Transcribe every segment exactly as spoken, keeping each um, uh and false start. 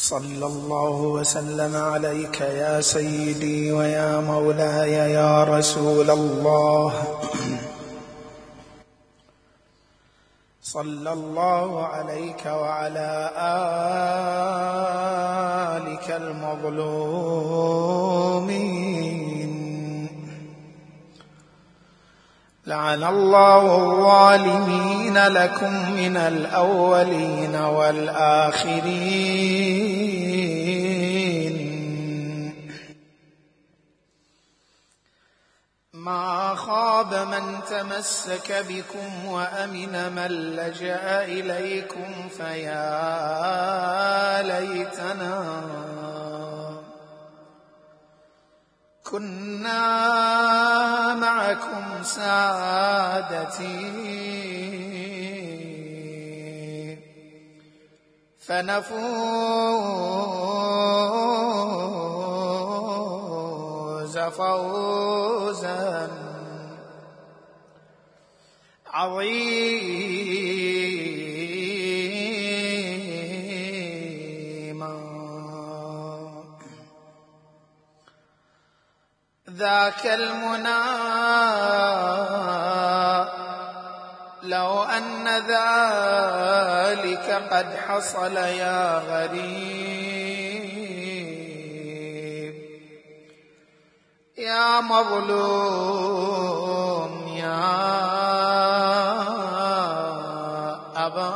صلى الله وسلم عليك يا سيدي ويا مولاي يا رسول الله. صلى الله عليك وعلى آلك المظلومين. لعن الله الظالمين لكم من الأولين والآخرين. ما خاب من تمسك بكم وأمن من لجأ إليكم، فيا ليتنا كنا معكم سادتي فنفوز فوزا عظيما. ذاك المنى لو أن ذلك قد حصل يا غريب، يا مظلوم يا أبا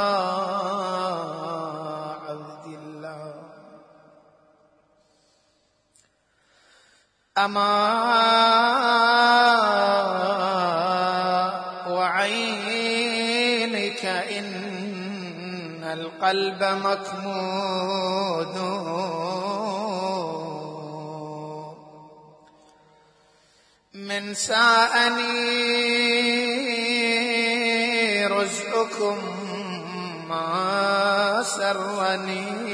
عبد الله. أما وعينك إن القلب مكمود، من ساءني رزقكم ما سرني،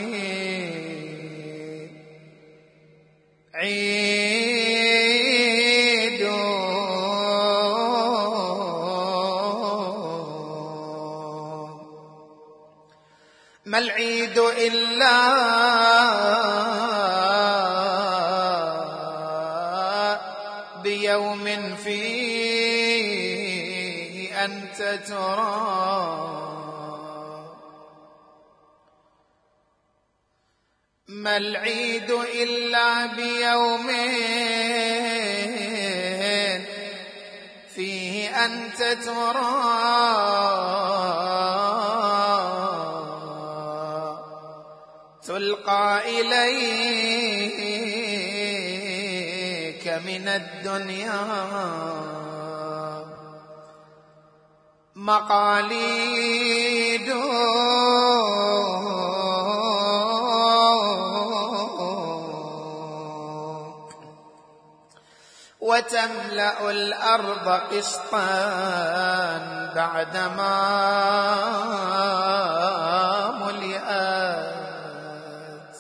عيد ما العيد إلا بيوم فيه أنت ترى، ما العيد إلا بيوم فيه أنت ترى، تلقى إليك من الدنيا مقاليد، وتملأ الأرض قسطا بعدما ملئت،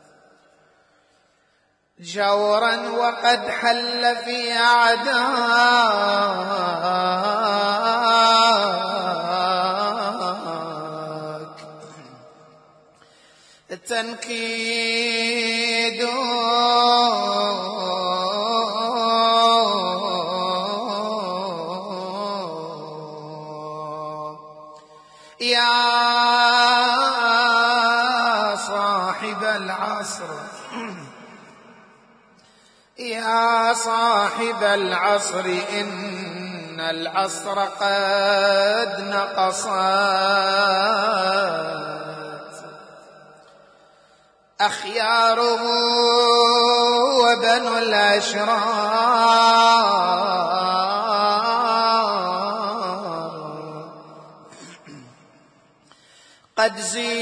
جورا وقد حل في أعداك التنكيد، يا صاحب العصر يا صاحب العصر إن العصر قد نقصت أخياره وبنو الأشرار قد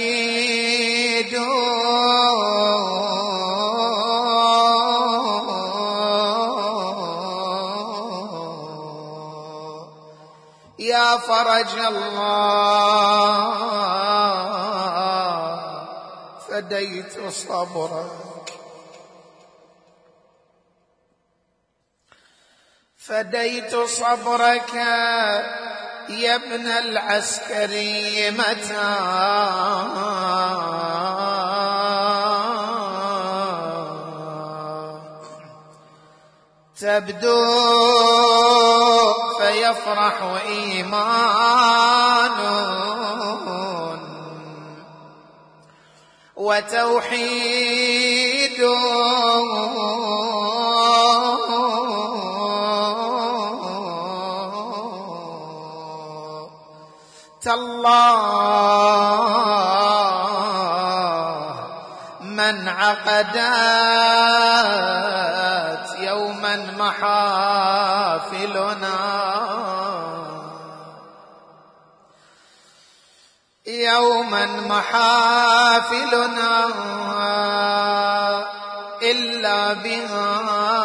زيدوا يا فرج الله فديت صبرك فديت صبرك يا ابن العسكري متى تبدو فيفرح إيمان وتوحيد تالله من عقدت يوما محافلنا يوما محافلنا إلا بها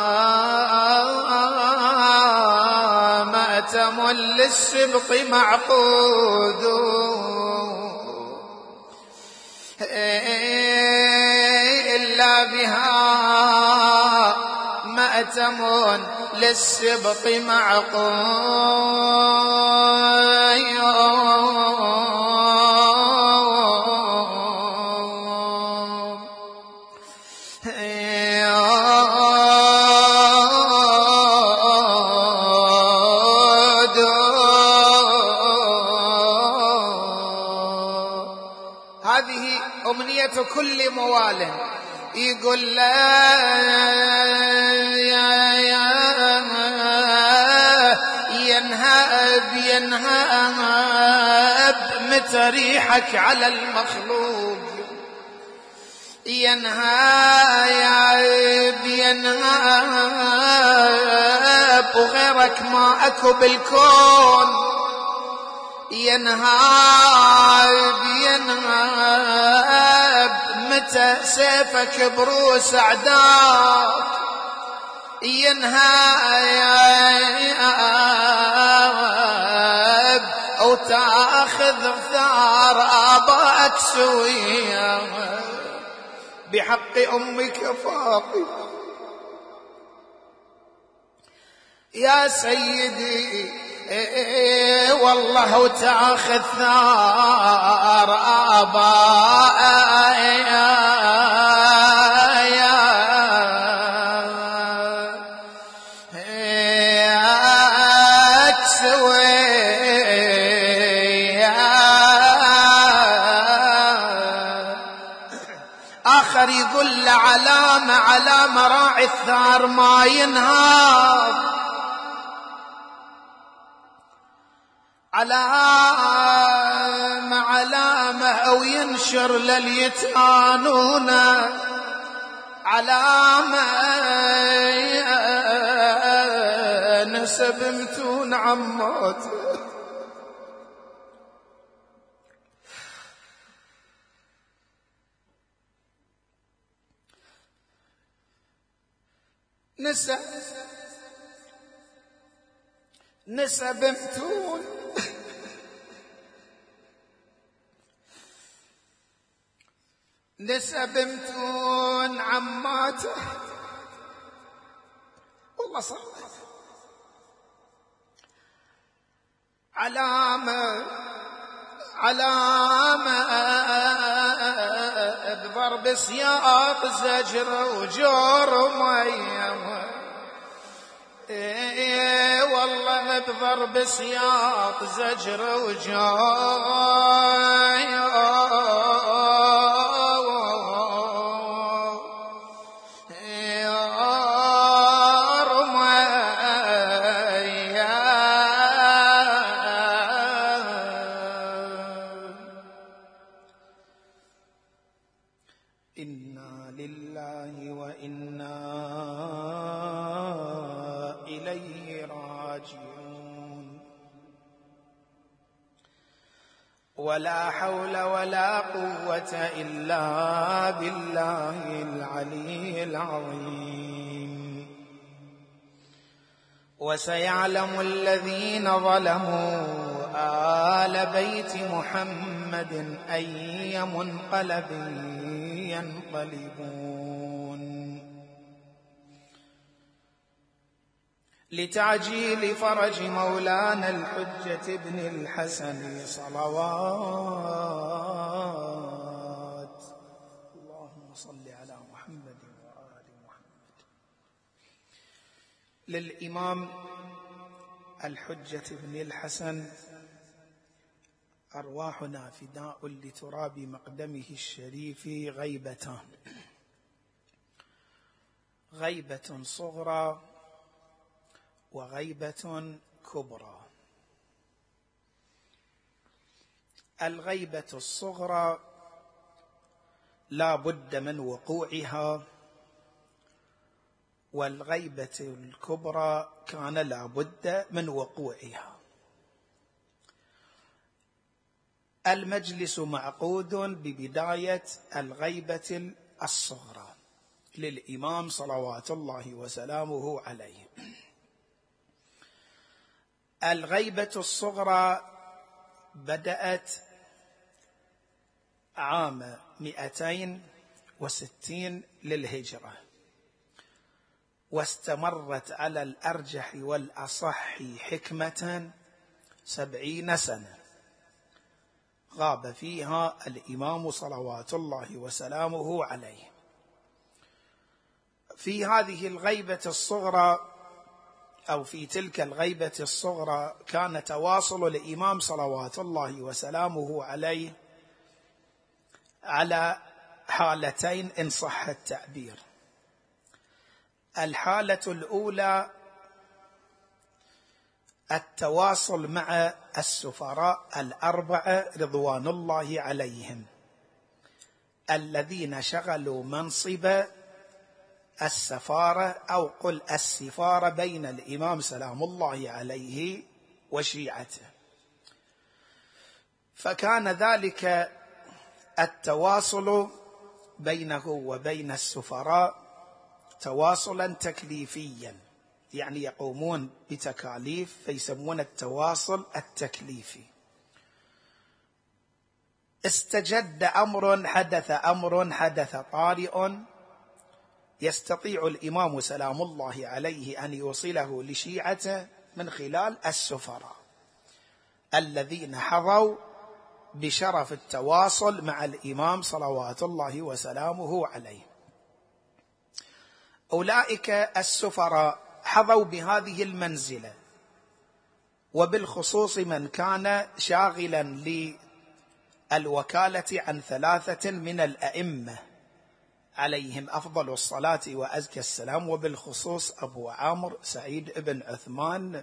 مأتم للسبق معقود إلا بها مأتم للسبق معقود أمنية كل موال يقول لا ينهب ينهب متى ريحك على المخلوق ينهب ينهب وغيرك ما أكو بالكون ينهاب ينهاب متى سيفك بروس أعداك ينهاب أو تأخذ ثار آبائك سويا بحق أمك فاطمة يا سيدي إيه والله وتاخذ ثار آبائك سويا آخر يقول له علامة علامة راعي الثار ما ينهار علامة علامة أو ينشر لليتانون علامة نسب متون عماته نسب نسب متون نسب متون عماته والله صلت علامة علامة بضرب سياط زجر وجور ميم إيه والله بضرب سياط زجر وجور إنا لله وإنا إليه راجعون ولا حول ولا قوة إلا بالله العلي العظيم وسيعلم الذين ظلموا آل بيت محمد أي منقلب ينقلبون لتعجيل فرج مولانا الحجة ابن الحسن صلوات اللهم صل على محمد وآل محمد للإمام الحجة بن الحسن: أرواحنا فداء لتراب مقدمه الشريف غيبتان: غيبة صغرى وغيبة كبرى. الغيبة الصغرى لا بد من وقوعها، والغيبة الكبرى كان لا بد من وقوعها. المجلس معقود ببداية الغيبة الصغرى للإمام صلوات الله وسلامه عليه. الغيبة الصغرى بدأت عام مئتين وستين للهجرة، واستمرت على الأرجح والأصح حكمة سبعين سنة غاب فيها الإمام صلوات الله وسلامه عليه. في هذه الغيبة الصغرى أو في تلك الغيبة الصغرى كان تواصل الإمام صلوات الله وسلامه عليه على حالتين إن صح التعبير. الحالة الأولى التواصل مع السفراء الأربعة رضوان الله عليهم الذين شغلوا منصب السفارة أو قل السفارة بين الإمام سلام الله عليه وشيعته. فكان ذلك التواصل بينه وبين السفراء تواصلا تكليفيا، يعني يقومون بتكاليف فيسمون التواصل التكليفي. استجد أمر، حدث أمر، حدث طارئ يستطيع الإمام سلام الله عليه أن يوصله لشيعته من خلال السفراء الذين حظوا بشرف التواصل مع الإمام صلوات الله وسلامه عليه. أولئك السفراء حظوا بهذه المنزلة، وبالخصوص من كان شاغلا للوكالة عن ثلاثة من الأئمة عليهم أفضل الصلاة وأزكى السلام، وبالخصوص أبو عامر سعيد بن عثمان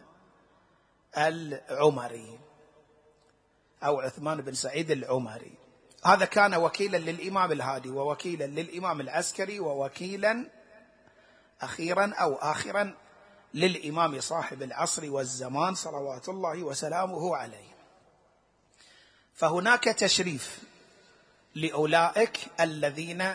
العمري أو عثمان بن سعيد العمري. هذا كان وكيلا للإمام الهادي ووكيلا للإمام العسكري ووكيلا أخيرا أو آخرا للإمام صاحب العصر والزمان صلوات الله وسلامه عليه. فهناك تشريف لأولئك الذين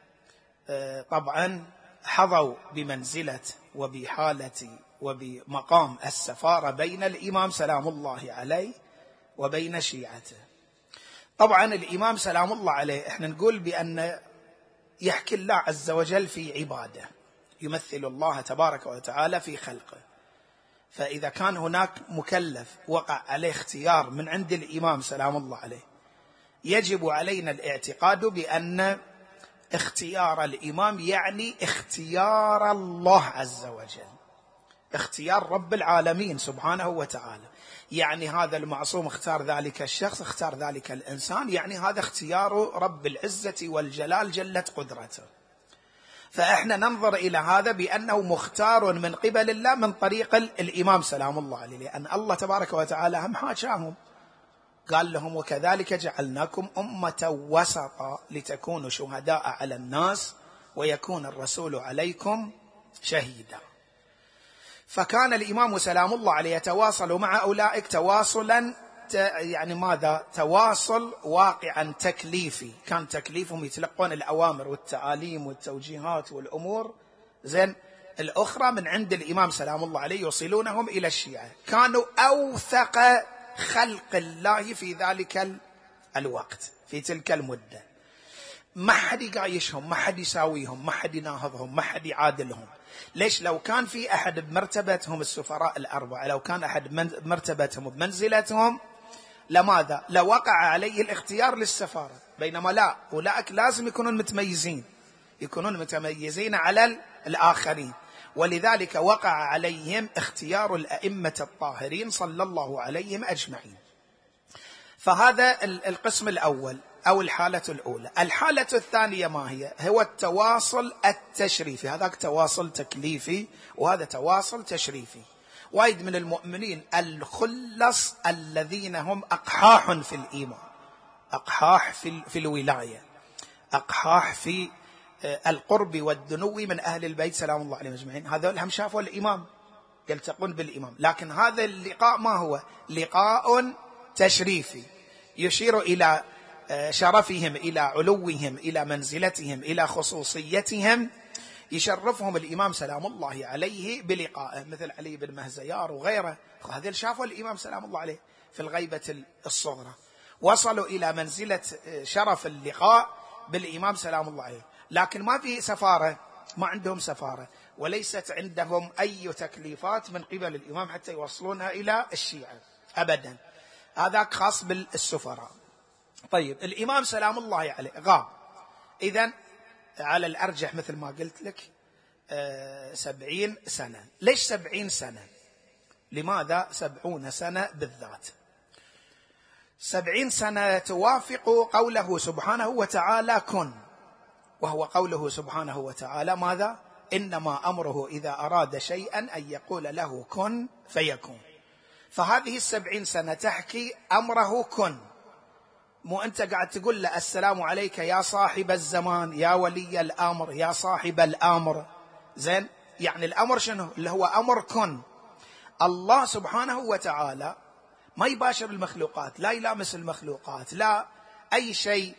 طبعا حظوا بمنزلة وبحالة وبمقام السفارة بين الإمام سلام الله عليه وبين شيعته. طبعا الإمام سلام الله عليه احنا نقول بأن يحكي الله عز وجل في عباده، يمثل الله تبارك وتعالى في خلقه. فإذا كان هناك مكلف وقع عليه اختيار من عند الإمام سلام الله عليه، يجب علينا الاعتقاد بأن اختيار الإمام يعني اختيار الله عز وجل، اختيار رب العالمين سبحانه وتعالى. يعني هذا المعصوم اختار ذلك الشخص، اختار ذلك الإنسان، يعني هذا اختيار رب العزة والجلال جلت قدرته. فإحنا ننظر إلى هذا بأنه مختار من قبل الله من طريق الإمام سلام الله عليه، لأن الله تبارك وتعالى هم حاشاهم، قال لهم: وكذلك جعلناكم أمة وسطا لتكونوا شهداء على الناس ويكون الرسول عليكم شهيدا. فكان الإمام سلام الله عليه يتواصل مع أولئك تواصلا يعني ماذا؟ تواصل واقعا تكليفي. كان تكليفهم يتلقون الأوامر والتعاليم والتوجيهات والأمور زين الأخرى من عند الإمام سلام الله عليه يوصلونهم إلى الشيعة. كانوا أوثق خلق الله في ذلك الوقت، في تلك المدة. ما حد يقايشهم، ما حد يساويهم، ما حد يناهضهم، ما حد يعادلهم. ليش؟ لو كان في أحد بمرتبتهم السفراء الأربعة، لو كان أحد بمرتبتهم بمنزلتهم، لماذا؟ لوقع عليه الاختيار للسفارة. بينما لا، أولئك لازم يكونون متميزين، يكونون متميزين على الآخرين. ولذلك وقع عليهم اختيار الأئمة الطاهرين صلى الله عليهم أجمعين. فهذا القسم الأول أو الحالة الأولى. الحالة الثانية ما هي؟ هو التواصل التشريفي. هذاك تواصل تكليفي وهذا تواصل تشريفي. وايد من المؤمنين الخلص الذين هم أقحاح في الإيمان، أقحاح في, في الولاية، أقحاح في القرب والدنو من أهل البيت سلام الله عليهم أجمعين، هذول هم شافوا الإمام، يلتقون بالإمام. لكن هذا اللقاء ما هو؟ لقاء تشريفي يشير إلى شرفهم، إلى علوهم، إلى منزلتهم، إلى خصوصيتهم، يشرفهم الإمام سلام الله عليه بلقائه، مثل علي بن مهزيار وغيره. هذول شافوا الإمام سلام الله عليه في الغيبة الصغرى، وصلوا إلى منزلة شرف اللقاء بالإمام سلام الله عليه. لكن ما في سفارة، ما عندهم سفارة، وليست عندهم أي تكليفات من قبل الإمام حتى يوصلونها إلى الشيعة أبدا. هذاك خاص بالسفراء. طيب الإمام سلام الله عليه غاب، إذن على الأرجح مثل ما قلت لك آه سبعين سنة. ليش سبعين سنة؟ لماذا سبعون سنة بالذات؟ سبعين سنة توافق قوله سبحانه وتعالى كن، وهو قوله سبحانه وتعالى ماذا؟ إنما أمره إذا أراد شيئا أن يقول له كن فيكون. فهذه السبعين سنة تحكي أمره كن، مو أنت قاعد تقول له السلام عليك يا صاحب الزمان، يا ولي الأمر، يا صاحب الأمر. زين، يعني الأمر شنو؟ اللي هو أمر كن. الله سبحانه وتعالى ما يباشر المخلوقات، لا يلامس المخلوقات، لا أي شيء،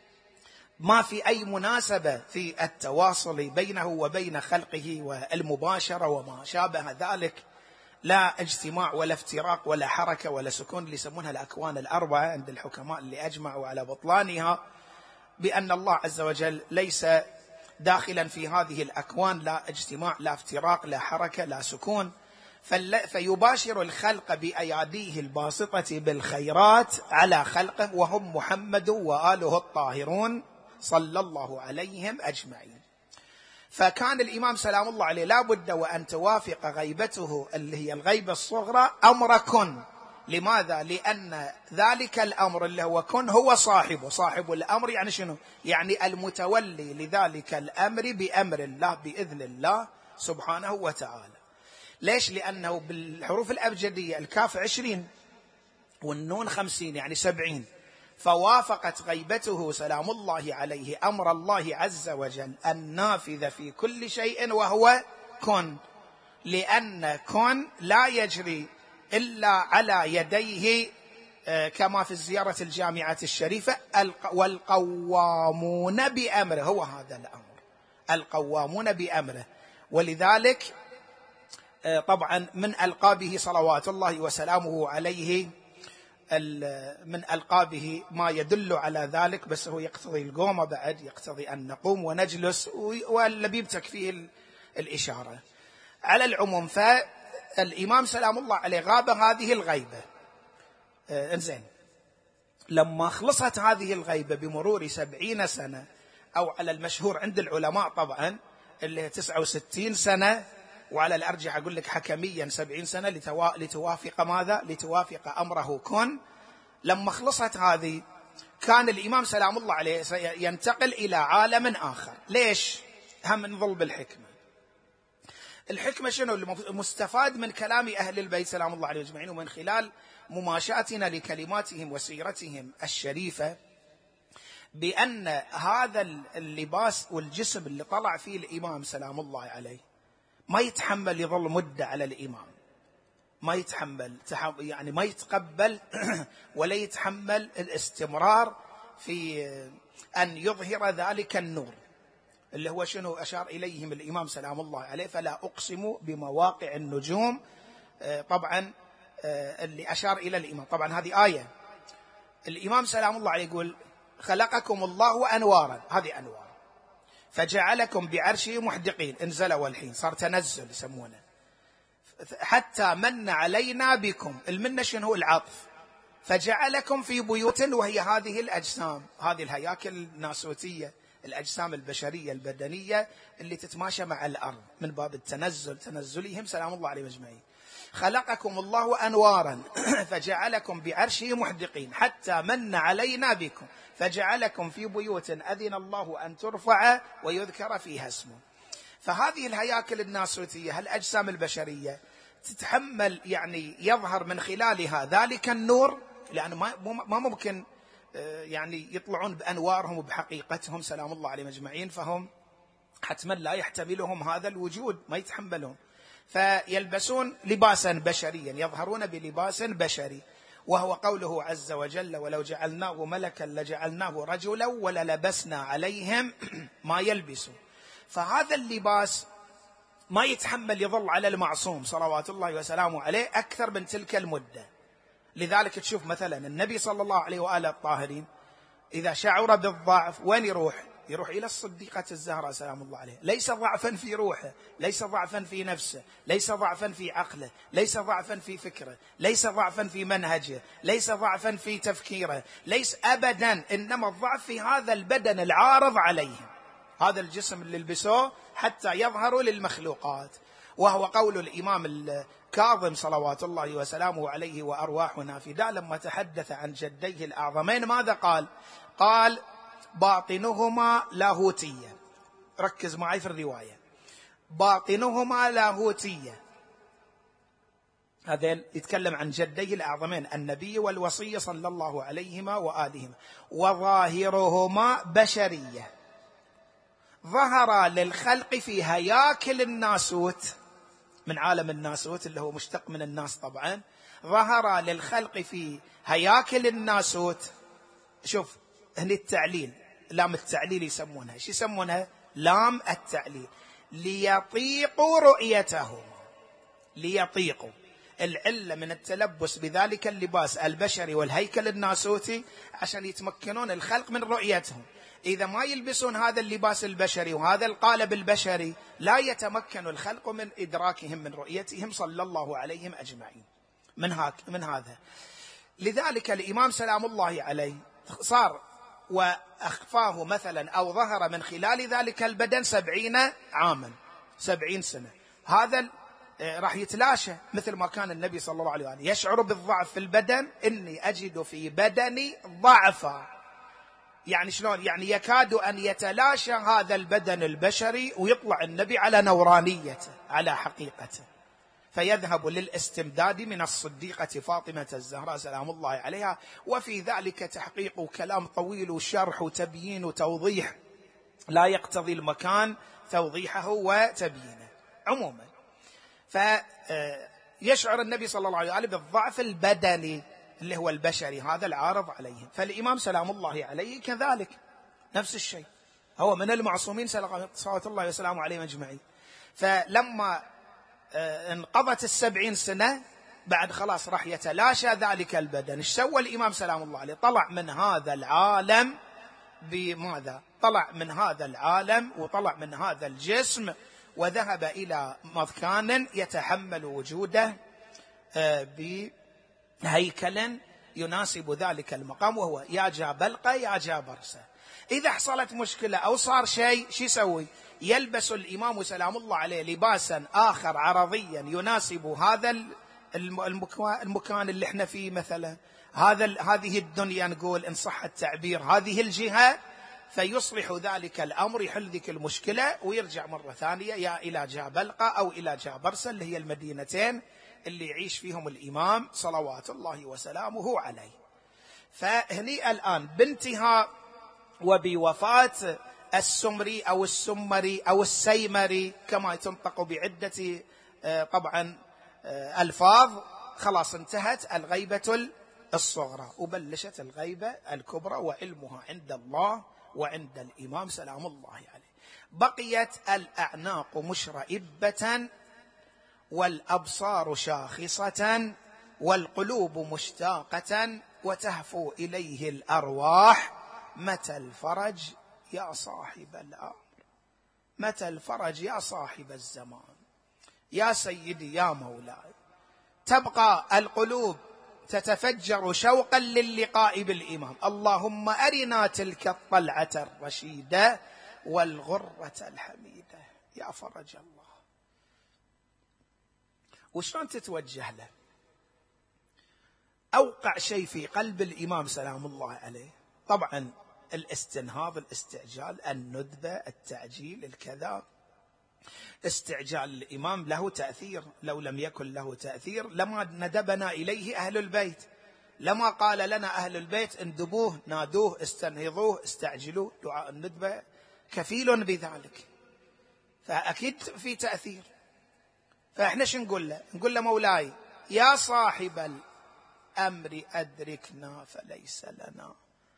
ما في أي مناسبة في التواصل بينه وبين خلقه والمباشرة وما شابه ذلك، لا اجتماع ولا افتراق ولا حركة ولا سكون، اللي يسمونها الأكوان الأربعة عند الحكماء اللي أجمعوا على بطلانها، بأن الله عز وجل ليس داخلا في هذه الأكوان، لا اجتماع لا افتراق لا حركة لا سكون. فيباشر الخلق بأياديه الباسطة بالخيرات على خلقه، وهم محمد وآله الطاهرون صلى الله عليهم أجمعين. فكان الإمام سلام الله عليه لا بد وأن توافق غيبته اللي هي الغيبة الصغرى أمر كن. لماذا؟ لأن ذلك الأمر اللي هو كن هو صاحبه، صاحب الأمر يعني شنو؟ يعني المتولي لذلك الأمر بأمر الله بإذن الله سبحانه وتعالى. ليش؟ لأنه بالحروف الأبجدية الكاف عشرين والنون خمسين يعني سبعين، فوافقت غيبته سلام الله عليه أمر الله عز وجل النافذ في كل شيء وهو كن، لأن كن لا يجري إلا على يديه كما في الزيارة الجامعة الشريفة والقوامون بأمره، هو هذا الأمر القوامون بأمره. ولذلك طبعا من ألقابه صلوات الله وسلامه عليه، من ألقابه ما يدل على ذلك، بس هو يقتضي القوم بعد، يقتضي أن نقوم ونجلس، واللبيب تكفيه الإشارة. على العموم فالإمام سلام الله عليه غاب هذه الغيبة. آه انزين، لما خلصت هذه الغيبة بمرور سبعين سنة، أو على المشهور عند العلماء طبعا اللي تسعة وستين سنة، وعلى الأرجح أقول لك حكميا سبعين سنة لتوا... لتوافق ماذا؟ لتوافق أمره كن. لما خلصت هذه كان الإمام سلام الله عليه ينتقل إلى عالم آخر. ليش؟ هم نظل بالحكمة. الحكمة شنو؟ المستفاد من كلام أهل البيت سلام الله عليه أجمعين، ومن خلال مماشاتنا لكلماتهم وسيرتهم الشريفة، بأن هذا اللباس والجسم اللي طلع فيه الإمام سلام الله عليه ما يتحمل يظل مدة على الإمام، ما يتحمل يعني ما يتقبل ولا يتحمل الاستمرار في أن يظهر ذلك النور اللي هو شنو أشار إليهم الإمام سلام الله عليه. فلا أقسم بمواقع النجوم، طبعا اللي أشار إلى الإمام، طبعا هذه آية. الإمام سلام الله عليه يقول خلقكم الله أنوارا، هذه أنوار، فجعلكم بعرشه محدقين، انزلوا الحين صار تنزل يسمونه، حتى من علينا بكم، المنة شنو هو؟ العطف، فجعلكم في بيوت، وهي هذه الأجسام، هذه الهياكل الناسوتية الأجسام البشرية البدنية اللي تتماشى مع الأرض من باب التنزل تنزلهم سلام الله عليهم أجمعين. خلقكم الله أنوارا فجعلكم بعرشه محدقين حتى من علينا بكم فجعلكم في بيوت أذن الله أن ترفع ويذكر فيها اسمه. فهذه الهياكل الناسوتية الأجسام البشرية تتحمل يعني يظهر من خلالها ذلك النور، لأنه ما ممكن يعني يطلعون بأنوارهم وبحقيقتهم سلام الله عليهم أجمعين، فهم حتما لا يحتملهم هذا الوجود، ما يتحملهم، فيلبسون لباسا بشريا، يظهرون بلباس بشري، وهو قوله عز وجل ولو جعلناه ملكا لجعلناه رجلا وللبسنا عليهم ما يلبسون. فهذا اللباس ما يتحمل يظل على المعصوم صلوات الله وسلامه عليه أكثر من تلك المدة. لذلك تشوف مثلا النبي صلى الله عليه وآله الطاهرين إذا شعر بالضعف وين يروح؟ يروح إلى الصديقة الزهراء سلام الله عليه، ليس ضعفا في روحه، ليس ضعفا في نفسه، ليس ضعفا في عقله، ليس ضعفا في فكره، ليس ضعفا في منهجه، ليس ضعفا في تفكيره، ليس أبدا، إنما الضعف في هذا البدن العارض عليهم، هذا الجسم اللي لبسوه حتى يظهروا للمخلوقات. وهو قول الإمام الكاظم صلوات الله وسلامه عليه وأرواحنا فداء لما تحدث عن جديه الأعظمين ماذا قال؟ قال باطنهما لاهوتية، ركز معي في الرواية، باطنهما لاهوتية، هذا يتكلم عن جديه الأعظمين النبي والوصي صلى الله عليهما وآلهما، وظاهرهما بشرية، ظهر للخلق في هياكل الناسوت، من عالم الناسوت اللي هو مشتق من الناس طبعا، ظهر للخلق في هياكل الناسوت. شوف هنا التعليل، لام التعليل يسمونها، شو يسمونها؟ لام التعليل، ليطيقوا رؤيته، ليطيقوا، العلة من التلبس بذلك اللباس البشري والهيكل الناسوتي عشان يتمكنون الخلق من رؤيتهم. إذا ما يلبسون هذا اللباس البشري وهذا القالب البشري لا يتمكن الخلق من إدراكهم من رؤيتهم صلى الله عليهم أجمعين من, هاك من هذا. لذلك الإمام سلام الله عليه صار وأخفاه مثلا أو ظهر من خلال ذلك البدن سبعين عاما، سبعين سنة، هذا راح يتلاشى، مثل ما كان النبي صلى الله عليه وسلم يشعر بالضعف في البدن، إني أجد في بدني ضعفا، يعني شلون؟ يعني يكاد أن يتلاشى هذا البدن البشري ويطلع النبي على نورانيته على حقيقته، فيذهب للاستمداد من الصديقة فاطمة الزهراء سلام الله عليها. وفي ذلك تحقيق كلام طويل وشرح وتبيين وتوضيح لا يقتضي المكان توضيحه وتبيينه. عموما فيشعر النبي صلى الله عليه وسلم بالضعف البدني اللي هو البشري هذا العارض عليه، فالإمام سلام الله عليه كذلك نفس الشيء، هو من المعصومين صلوات الله وسلامه عليه أجمعين. فلما انقضت السبعين سنة بعد خلاص راح يتلاشى ذلك البدن، ايش سوى الإمام سلام الله عليه؟ طلع من هذا العالم بماذا؟ طلع من هذا العالم وطلع من هذا الجسم وذهب إلى مكان يتحمل وجوده بهيكل يناسب ذلك المقام، وهو يا جابلقة يا جابرسة. إذا حصلت مشكلة أو صار شيء شو يسوي؟ يلبس الإمام سلام الله عليه لباسا آخر عرضيا يناسب هذا المكان اللي احنا فيه، مثلا هذا هذه الدنيا نقول إن صح التعبير، هذه الجهة، فيصلح ذلك الأمر، يحل ذيك المشكلة ويرجع مرة ثانية يا إلى جابلقة أو إلى جابرسة اللي هي المدينتين اللي يعيش فيهم الإمام صلوات الله وسلامه عليه. فهني الآن بانتهاء وبوفاة السمري أو السمري أو السيمري كما تنطق بعدة طبعا ألفاظ، خلاص انتهت الغيبة الصغرى وبلشت الغيبة الكبرى، وعلمها عند الله وعند الإمام سلام الله عليه. بقيت الأعناق مشرئبة والأبصار شاخصة والقلوب مشتاقة وتهفو إليه الأرواح، متى الفرج يا صاحب الأمر، متى الفرج يا صاحب الزمان، يا سيدي يا مولاي. تبقى القلوب تتفجر شوقا للقاء بالإمام. اللهم أرنا تلك الطلعة الرشيدة والغرة الحميدة يا فرج الله. وشلون تتوجه له؟ أوقع شيء في قلب الإمام سلام الله عليه طبعا الاستنهاض، الاستعجال، الندبة، التعجيل، الكذا. استعجال الإمام له تأثير، لو لم يكن له تأثير لما ندبنا إليه أهل البيت، لما قال لنا أهل البيت اندبوه، نادوه، استنهضوه، استعجلوه. دعاء الندبة كفيل بذلك، فأكيد في تأثير. فإحنا شو نقول له؟ نقول له مولاي يا صاحب الأمر أدركنا فليس لنا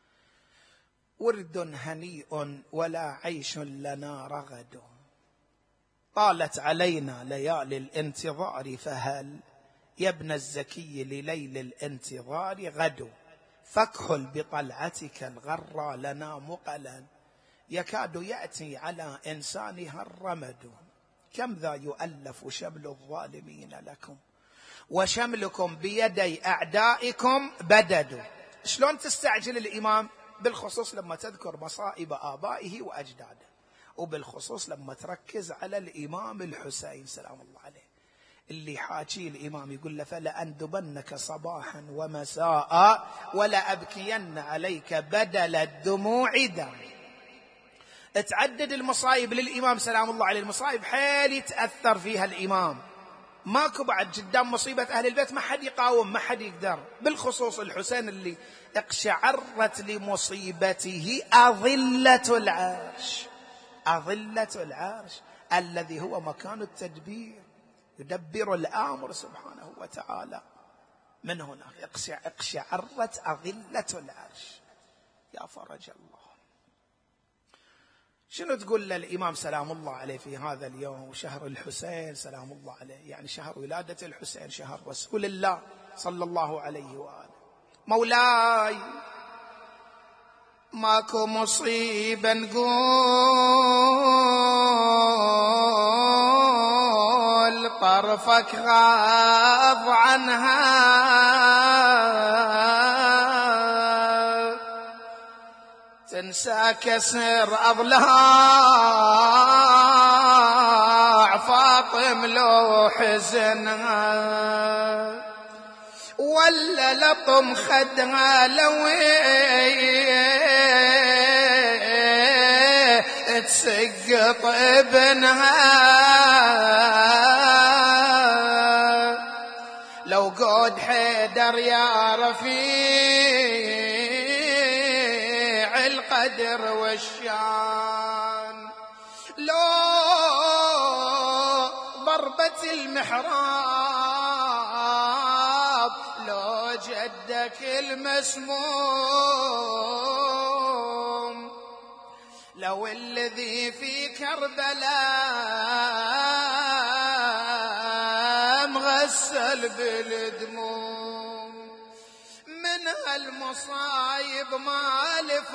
ورد هنيء ولا عيش لنا رغد، طالت علينا ليالي الانتظار فهل يا ابن الزكي لليل الانتظار غد، فاكحل بطلعتك الغرى لنا مقلا يكاد يأتي على إنسانها الرمد، كم ذا يؤلف شمل الظالمين لكم وشملكم بيدي أعدائكم بدد. شلون تستعجل الإمام؟ بالخصوص لما تذكر مصائب آبائه وأجداده، وبالخصوص لما تركز على الإمام الحسين سلام الله عليه اللي حاكي الإمام يقول له فلأندبنك صباحا ومساء ولا أبكين عليك بدل الدموع داعي. تعدد المصايب للإمام سلام الله عليه، المصايب حيل يتأثر فيها الإمام، ماكو بعد قدام مصيبة أهل البيت ما حد يقاوم، ما حد يقدر. بالخصوص الحسين اللي اقشعرت لمصيبته أظلة العرش، أظلة العرش الذي هو مكان التدبير، يدبر الأمر سبحانه وتعالى. من هنا اقشعرت أظلة العرش يا فرج الله. شنو تقول للإمام سلام الله عليه في هذا اليوم وشهر الحسين سلام الله عليه، يعني شهر ولادة الحسين، شهر رسول الله صلى الله عليه وآله؟ مولاي ماكو مصيبة نقول طرفك غاض عنها، تنسى كسر أضلاع فاطم لو حزنها، ولا لطم خدها لو تسقط ابنها، لو قود حيدر يا رفيع القدر والشان، لو ضربة المحراب، لو جدك المسموم، لو الذي في كربلاء مغسل بالدموم، من هالمصايب ما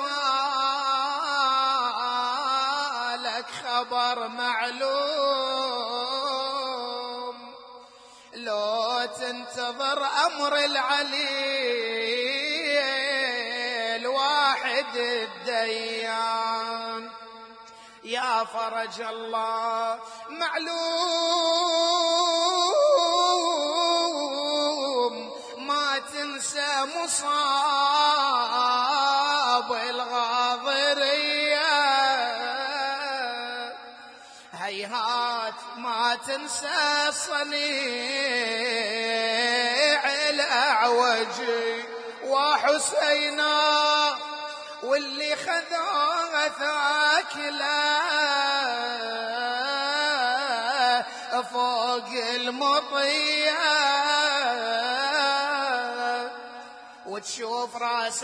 لفالك خبر معلوم، لو تنتظر أمر العلي الواحد الديان يا فرج الله. معلوم ما تنسى مصاب الغاضرية، هيهات ما تنسى صنيع الأعوجي وحسينا، واللي خذوه ثاكله فوق المطيه، وتشوف راس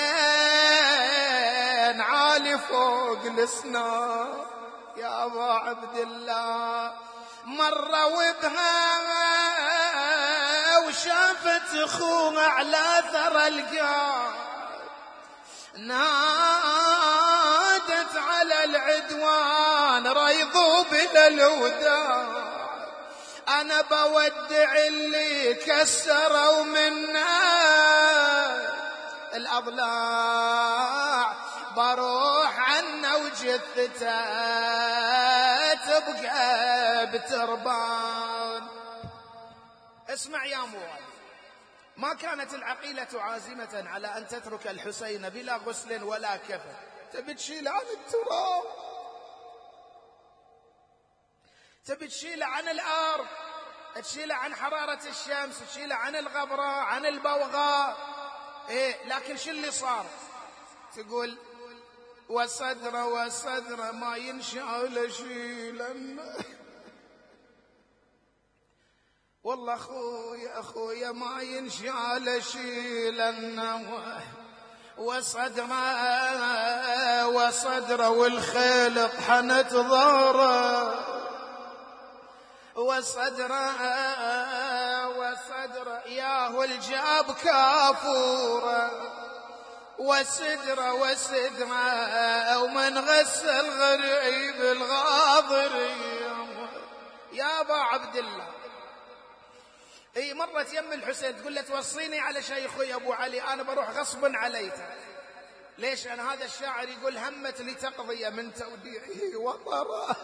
حسين عالي فوق الاسنان يا ابو عبد الله. مره وبها وشافت اخوها على ثرى القاع، نادت على العدوان ريضوا بلا الوداع، أنا بودع اللي كسروا منا الأضلاع، بروح عنه وجثته تبقى بتربان. اسمع يا موالي، ما كانت العقيلة عازمة على أن تترك الحسين بلا غسل ولا كفن، تبي تشيل عن التراب، تبي تشيل عن الأرض، تشيل عن حرارة الشمس، تشيل عن الغبرة، عن البوغاء. إيه لكن شو اللي صار؟ تقول وصدره وصدره ما ينشال شيلن. والله أخويا أخويا ما ينشال شيلن، وصدره وصدره والخيل طحنت ظهره، وصدره وصدره ياهو الجاب كافوره، وسدره وسدره ومن غسل غريب الغاضري يا ابا عبد الله. اي مرت يم الحسين تقول له توصيني على شيخي ابو علي، انا بروح غصبا عليك. ليش؟ انا هذا الشاعر يقول همت لتقضي من توديعه وطره.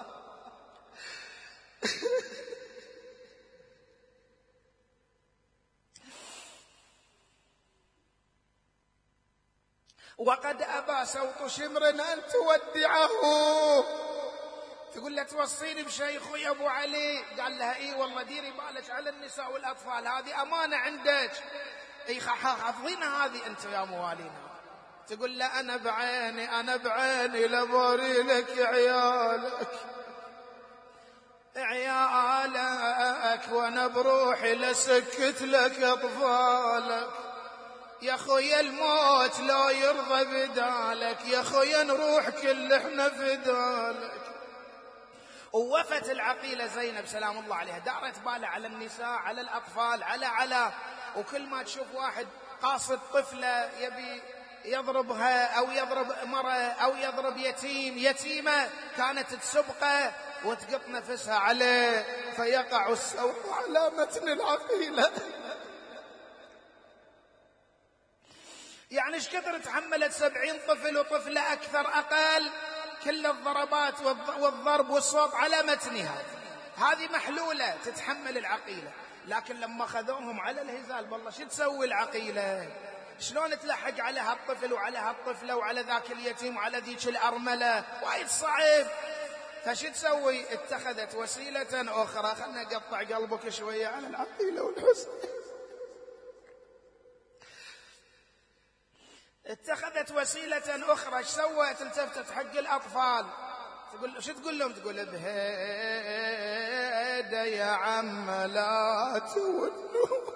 وقد أبى صوت شمر أن تودعه. تقول له توصيني بشيخي يا أبو علي، قال لها إي والله ديري بالك على النساء والأطفال، هذه أمانة عندك، إي حافظينها هذه أنت يا موالينا. تقول له أنا بعيني أنا بعيني لبوري لك عيالك عيالك، وأنا بروحي لسكت لك أطفالك، يا خويا الموت لا يرضى بدالك، يا خويا نروح كل احنا فدالك. ووفت العقيلة زينب سلام الله عليها، دارت بالها على النساء على الأطفال على على وكل ما تشوف واحد قاصد طفلة يبي يضربها أو يضرب مرة أو يضرب يتيم يتيمة، كانت تسبقه وتقط نفسها عليه فيقع السوط على متن العقيلة. يعني ايش كثر تحملت سبعين طفل وطفلة أكثر أقل، كل الضربات والضرب والصوت على متنها، هذه محلولة تتحمل العقيلة. لكن لما خذوهم على الهزال بالله شو تسوي العقيلة؟ شلون تلحق على هالطفل وعلى هالطفلة وعلى ذاك اليتيم وعلى ذيك الأرملة؟ وايد صعب. فش تسوي؟ اتخذت وسيلة أخرى. خلنا نقطع قلبك شوية على العقيلة والحسن. اتخذت وسيلة أخرى. ايش سوت؟ التفتت حق الأطفال تقول شو تقول لهم؟ تقول بهيدا يا عم لا تولوا.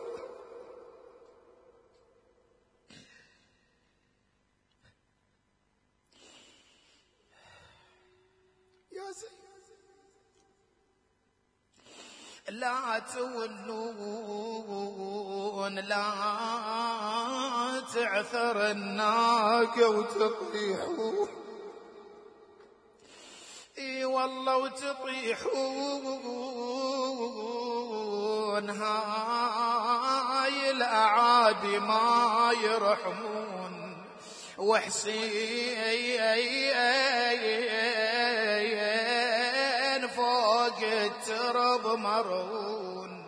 يا زين لا تولون، لا تعثر الناقة وتطيحوا، اي والله وتطيحون، هاي الأعادي ما يرحمون، وحسين فوق الترب مرون،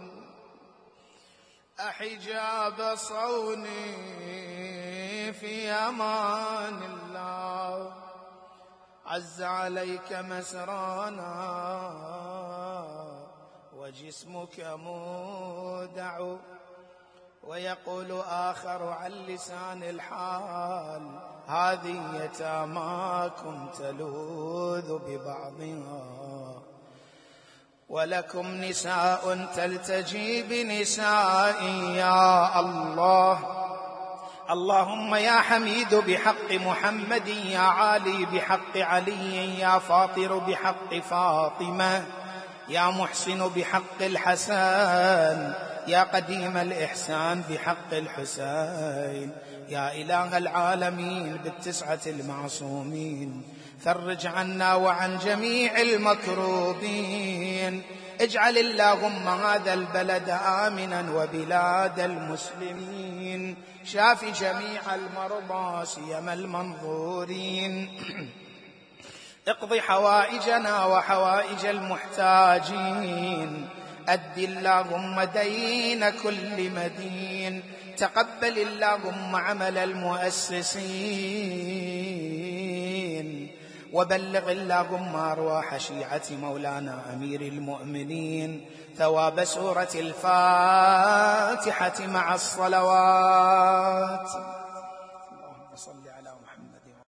أحجاب صوني في أمان الله، عز عليك مسرانا وجسمك مودع. ويقول آخر عن لسان الحال هذه يتاماكم تلوذ ببعضها، ولكم نساء تلتجي بنساء. يا الله اللهم يا حميد بحق محمد، يا عالي بحق علي، يا فاطر بحق فاطمة، يا محسن بحق الحسن، يا قديم الإحسان بحق الحسين، يا إله العالمين بالتسعة المعصومين، فرج عنا وعن جميع المكروبين. اجعل اللهم هذا البلد آمنا وبلاد المسلمين، شاف جميع المرضى سيما المنظورين، اقض حوائجنا وحوائج المحتاجين، أد اللهم دين كل مدين، تقبل اللهم عمل المؤسسين، وبلغ اللهم أرواح شيعة مولانا أمير المؤمنين ثواب سورة الفاتحة مع الصلوات.